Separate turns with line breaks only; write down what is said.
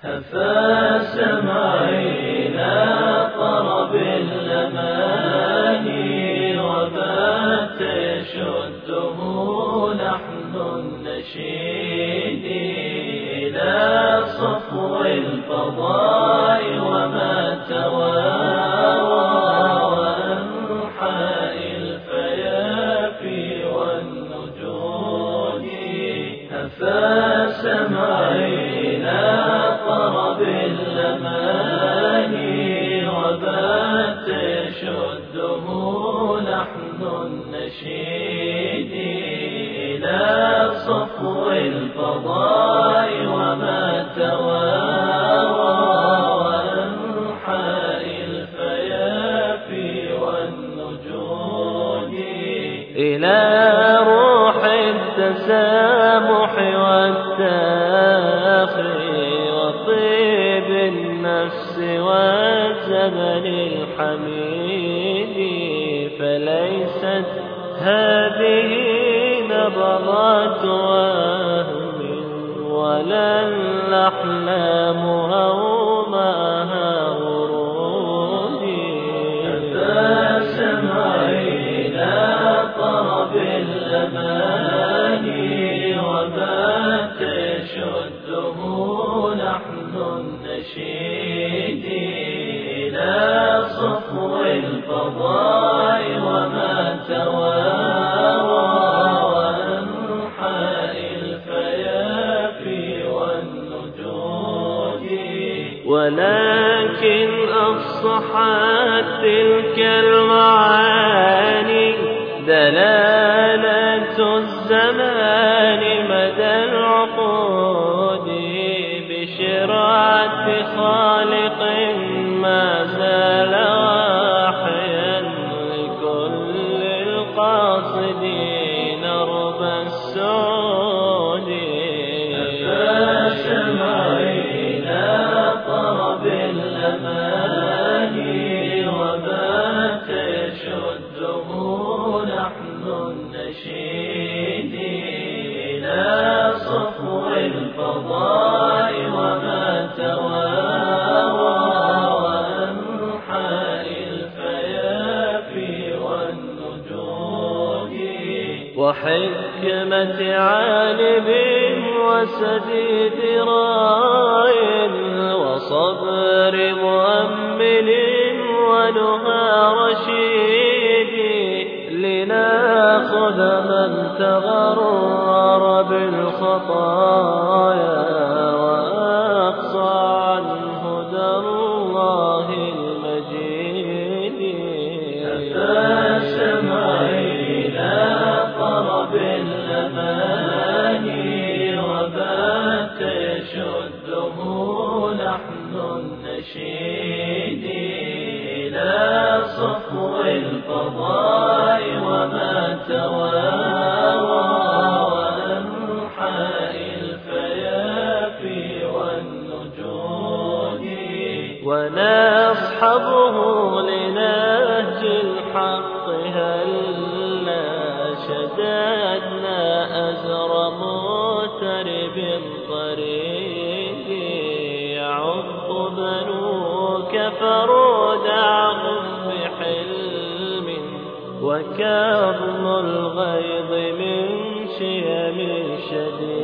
هفا سمعينا طرب الأماني وبات يشده نحن النشيد إلى صفو الفضاء وما توارى وأنحاء الفيافي والنجود. هفا سمعينا طرب الأماني وبات يشده نحن النشيد إلى صفو الفضاء وما توارى وأنحاء الفيافي والنجود. إلى روح التسامح والتاخي وطيب النفس والزمن الحميد. فليست هذه نبضات وهم ولا الأحلام هومها ورود. هفا سمعينا طرب الأماني وبات يشده نحن النشيد إلى صفو الفضاء وما توارى وأنحاء الفيافي والنجود. ولكن أفصحت تلك المعاني دلالة الزمان مدى العقود بشرعة خالق ما زال واحيا لكل القاصدين رب السعود. هفا سمعينا طرب الأماني وبات يشده نحن النشيد إلى صفو الفضاء وما توارى وأنحاء الفيافي والنجود. وحكمة عالم وسديد راي وصبر مؤمل ونهى رشيد لناخذ من تغرر بالخطايا وأقصى عن هدى الله المجيد. هفا سمعينا طرب الأماني وبات يشده نحن النشيد إلى صفو الفضاء وما توارى وأنحاء الفيافي والنجود. ونصحبه لنهج الحق هلا شددنا أزر مغترب طريق يعض بنوك فرودعهم بحلم وكظم الغيظ من شيم شديد.